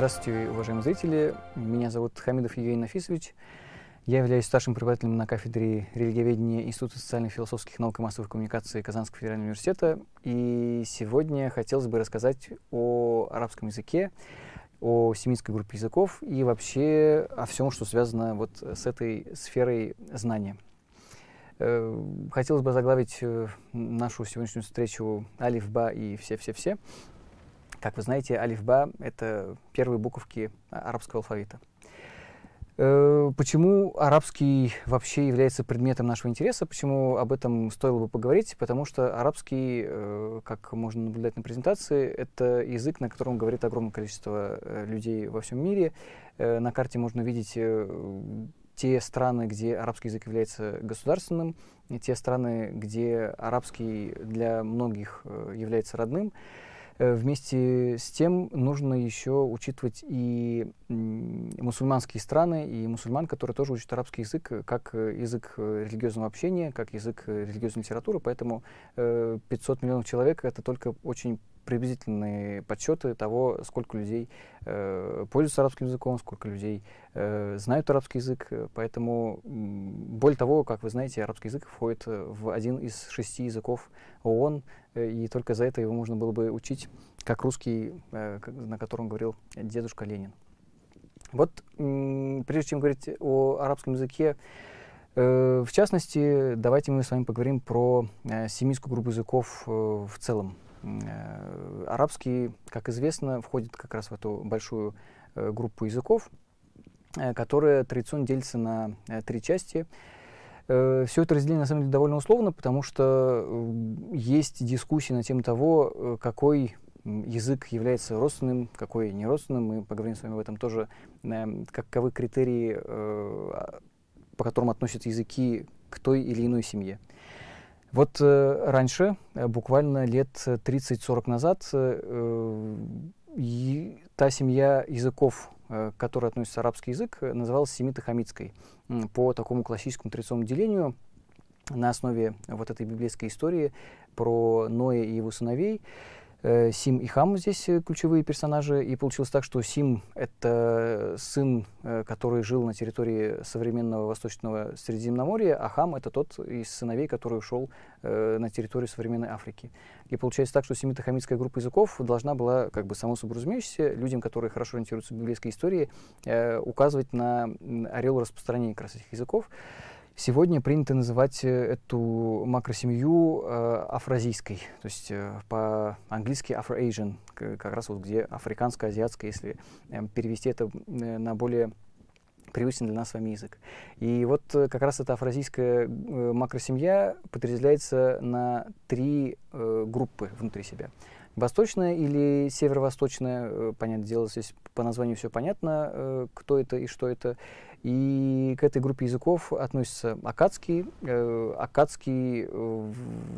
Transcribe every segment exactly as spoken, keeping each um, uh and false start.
Здравствуйте, уважаемые зрители. Меня зовут Хамидов Евгений Нафисович. Я являюсь старшим преподавателем на кафедре религиоведения Института социальных философских наук и массовых коммуникаций Казанского федерального университета. И сегодня хотелось бы рассказать о арабском языке, о семитской группе языков и вообще о всем, что связано вот с этой сферой знания. Хотелось бы заглавить нашу сегодняшнюю встречу алиф-ба и все-все-все. Как вы знаете, алиф-ба — это первые буковки арабского алфавита. Почему арабский вообще является предметом нашего интереса? Почему об этом стоило бы поговорить? Потому что арабский, как можно наблюдать на презентации, это язык, на котором говорит огромное количество людей во всем мире. На карте можно видеть те страны, где арабский язык является государственным, и те страны, где арабский для многих является родным. Вместе с тем нужно еще учитывать и мусульманские страны, и мусульман, которые тоже учат арабский язык как язык религиозного общения, как язык религиозной литературы. Поэтому пятьсот миллионов человек — это только очень приблизительные подсчеты того, сколько людей э, пользуются арабским языком, сколько людей э, знают арабский язык. Поэтому, более того, как вы знаете, арабский язык входит в один из шести языков ООН, э, и только за это его можно было бы учить как русский, э, на котором говорил дедушка Ленин. Вот, э, прежде чем говорить о арабском языке, э, в частности, давайте мы с вами поговорим про э, семитскую группу языков э, в целом. Арабский, как известно, входит как раз в эту большую э, группу языков, э, которая традиционно делится на э, три части. Э, все это разделение на самом деле довольно условно, потому что э, есть дискуссии на тему того, э, какой язык является родственным, какой не родственным. Мы поговорим с вами об этом тоже, э, каковы критерии, э, по которым относятся языки к той или иной семье. Вот э, раньше, э, буквально лет тридцать-сорок назад, э, э, та семья языков, э, к которой относится арабский язык, называлась семито-хамитской. Э, по такому классическому традиционному делению на основе вот этой библейской истории про Ноя и его сыновей. Э, Сим и Хам здесь ключевые персонажи, и получилось так, что Сим — это сын, э, который жил на территории современного Восточного Средиземноморья, а Хам — это тот из сыновей, который ушел э, на территорию современной Африки. И получается так, что семито-хамитская группа языков должна была, как бы само собой разумеющееся, людям, которые хорошо ориентируются в библейской истории, э, указывать на ореол распространения как раз этих языков. Сегодня принято называть эту макросемью э, афразийской, то есть э, по-английски Afro-Asian, как раз вот где африканско-азиатская, если э, перевести это э, на более привычный для нас с вами язык. И вот э, как раз эта афразийская э, макросемья подразделяется на три э, группы внутри себя. Восточная или северо-восточная, э, понятное дело, здесь по названию все понятно, э, кто это и что это. И к этой группе языков относится аккадский. Э, аккадский э,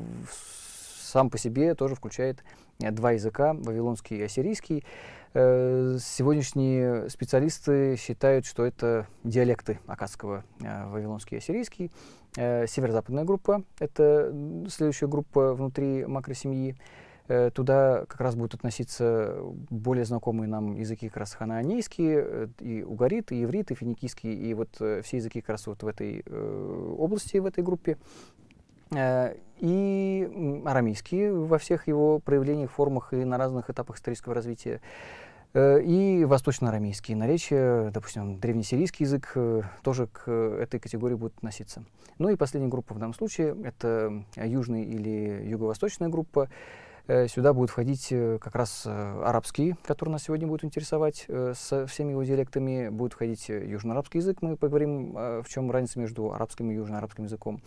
сам по себе тоже включает э, два языка, вавилонский и ассирийский. Э, сегодняшние специалисты считают, что это диалекты аккадского, э, вавилонский и ассирийский. Э, северо-западная группа — это следующая группа внутри макросемьи. Туда как раз будут относиться более знакомые нам языки, как раз ханаанейские, и угарит, и иврит, и финикийский, и вот все языки как раз вот в этой э, области, в этой группе. Э, и арамейский во всех его проявлениях, формах и на разных этапах исторического развития. Э, и восточно-арамейские наречия, допустим, древнесирийский язык э, тоже к этой категории будет относиться. Ну и последняя группа в данном случае — это южная или юго-восточная группа. Сюда будет входить как раз арабский, который нас сегодня будет интересовать, со всеми его диалектами. Будет входить южноарабский язык, мы поговорим, в чем разница между арабским и южноарабским языком.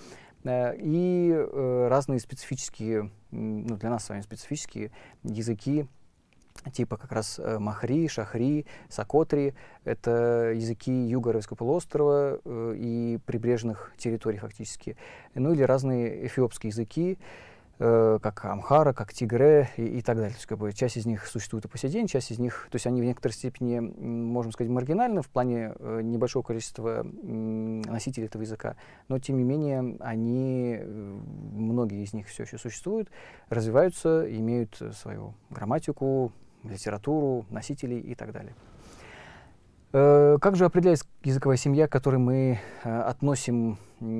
И разные специфические, ну, для нас с вами специфические языки, типа как раз махри, шахри, сокотри. Это языки юга Аравийского полуострова и прибрежных территорий фактически. Ну или разные эфиопские языки, как амхара, как тигре и, и так далее. То есть, как бы, часть из них существует и по сей день, часть из них, то есть они в некоторой степени, можем сказать, маргинальны в плане э, небольшого количества э, носителей этого языка, но тем не менее они, э, многие из них все еще существуют, развиваются, имеют свою грамматику, литературу, носителей и так далее. Э, как же определяется языковая семья, к которой мы э, относим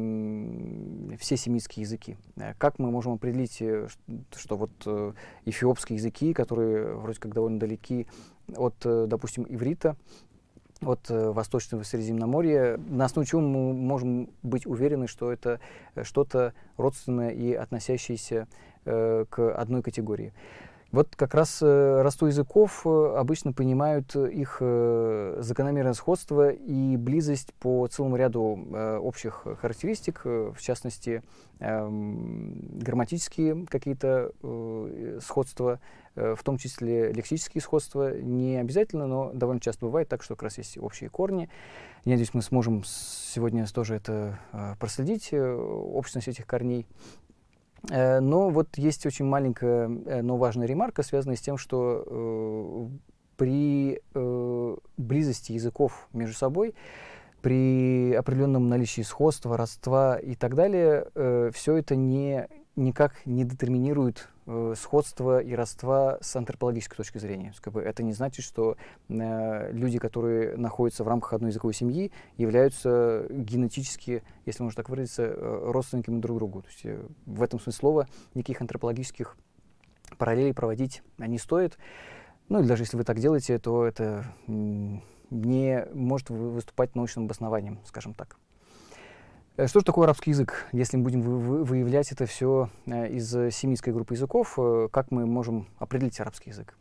м, все семитские языки? Э, Как мы можем определить, э, ш- что вот э, эфиопские языки, которые вроде как довольно далеки от, э, допустим, иврита, от э, Восточного Средиземноморья, на основе чего мы можем быть уверены, что это э, что-то родственное и относящееся э, к одной категории? Вот как раз э, родство языков э, обычно понимают э, их э, закономерное сходство и близость по целому ряду э, общих характеристик, э, в частности, эм, грамматические какие-то э, сходства, э, в том числе лексические сходства. Не обязательно, но довольно часто бывает так, что как раз есть общие корни. Я надеюсь, мы сможем сегодня тоже это э, проследить, э, общность этих корней. Э, Но вот есть очень маленькая, э, но важная ремарка, связанная с тем, что э, при э, близости языков между собой, при определенном наличии сходства, родства и так далее, э, все это не, никак не детерминирует э, сходство и родства с антропологической точки зрения. То есть, как бы, это не значит, что э, люди, которые находятся в рамках одной языковой семьи, являются генетически, если можно так выразиться, э, родственниками друг другу. То есть, э, в этом смысле слова никаких антропологических параллелей проводить не стоит. Ну или даже если вы так делаете, то это м, не может вы- выступать научным обоснованием, скажем так. Э, Что же такое арабский язык? Если мы будем вы- вы- выявлять это все из семитской группы языков, э, как мы можем определить арабский язык?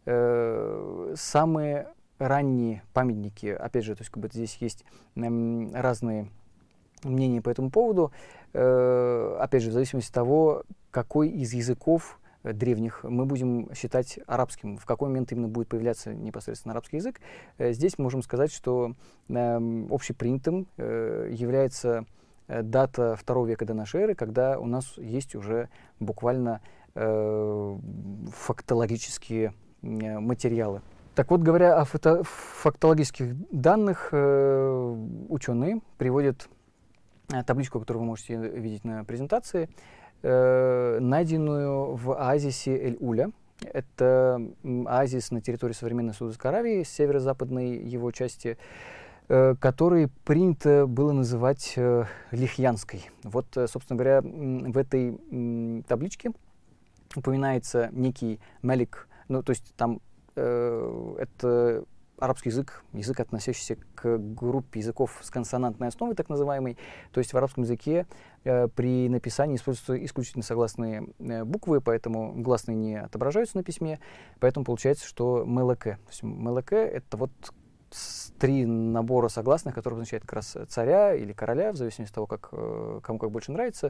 Э, Самые ранние памятники, опять же, то есть как бы здесь есть м, разные мнения по этому поводу, э, опять же, в зависимости от того, какой из языков э, древних мы будем считать арабским, в какой момент именно будет появляться непосредственно арабский язык. Э, Здесь мы можем сказать, что эм, общепринятым э, является э, дата второго века до нашей эры, когда у нас есть уже буквально э, фактологические э, материалы. Так вот, говоря о фото- фактологических данных, э, ученые приводят э, табличку, которую вы можете видеть на презентации, э, найденную в оазисе Эль-Уля. Это м, оазис на территории современной Саудовской Аравии, северо-западной его части, э, который принято было называть э, Лихьянской. Вот, э, собственно говоря, м, в этой м, табличке упоминается некий Малик, ну, то есть там э, это арабский язык, язык, относящийся к группе языков с консонантной основой, так называемой. То есть в арабском языке э, при написании используются исключительно согласные э, буквы, поэтому гласные не отображаются на письме, поэтому получается, что мелаке. То есть мелаке — это вот с- три набора согласных, которые означают как раз царя или короля, в зависимости от того, как, э, кому как больше нравится.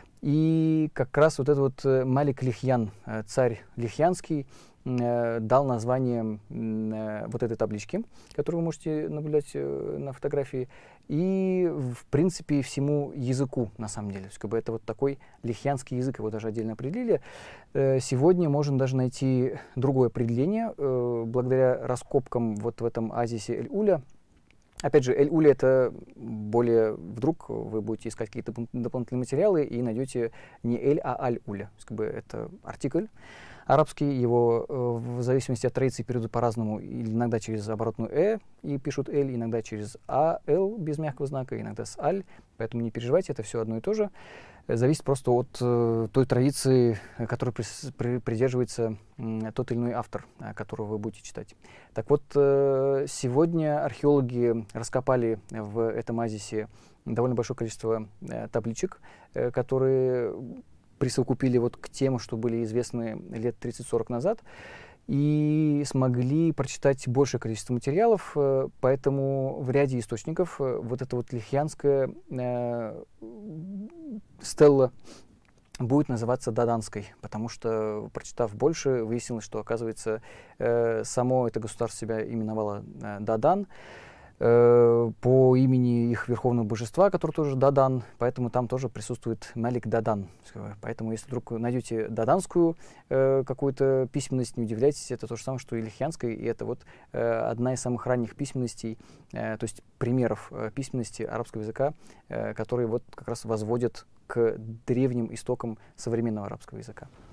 И как раз вот этот вот э, Малик Лихьян, э, царь Лихьянский, э, дал название м, э, вот этой табличке, которую вы можете наблюдать э, на фотографии, и, в принципе, всему языку, на самом деле. То есть, как бы это вот такой лихьянский язык, его даже отдельно определили. Э, Сегодня можно даже найти другое определение, э, благодаря раскопкам вот в этом оазисе Эль-Уля. Опять же, Эль-Уля — это более... Вдруг вы будете искать какие-то доп- дополнительные материалы и найдете не Эль, а Аль-Уля. То есть, как бы это артикль арабский, его э, в зависимости от традиции перейдут по-разному, или иногда через оборотную «э» и пишут «эль», иногда через «а», «л» без мягкого знака, иногда с «аль», поэтому не переживайте, это все одно и то же. Э, Зависит просто от э, той традиции, э, которой прис- при- придерживается м, тот или иной автор, э, которого вы будете читать. Так вот, э, сегодня археологи раскопали в этом оазисе довольно большое количество э, табличек, э, которые присовокупили вот к тем, что были известны лет тридцать-сорок назад, и смогли прочитать большее количество материалов, э, поэтому в ряде источников э, вот эта вот лихьянская э, стелла будет называться Даданской, потому что, прочитав больше, выяснилось, что, оказывается, э, само это государство себя именовало э, Дадан, э, по имени их верховного божества, который тоже Дадан, поэтому там тоже присутствует Малик Дадан. Поэтому, если вдруг вы найдете даданскую э, какую-то письменность, не удивляйтесь, это то же самое, что и лихьянская, и это вот э, одна из самых ранних письменностей, э, то есть примеров э, письменности арабского языка, э, которые вот как раз возводят к древним истокам современного арабского языка.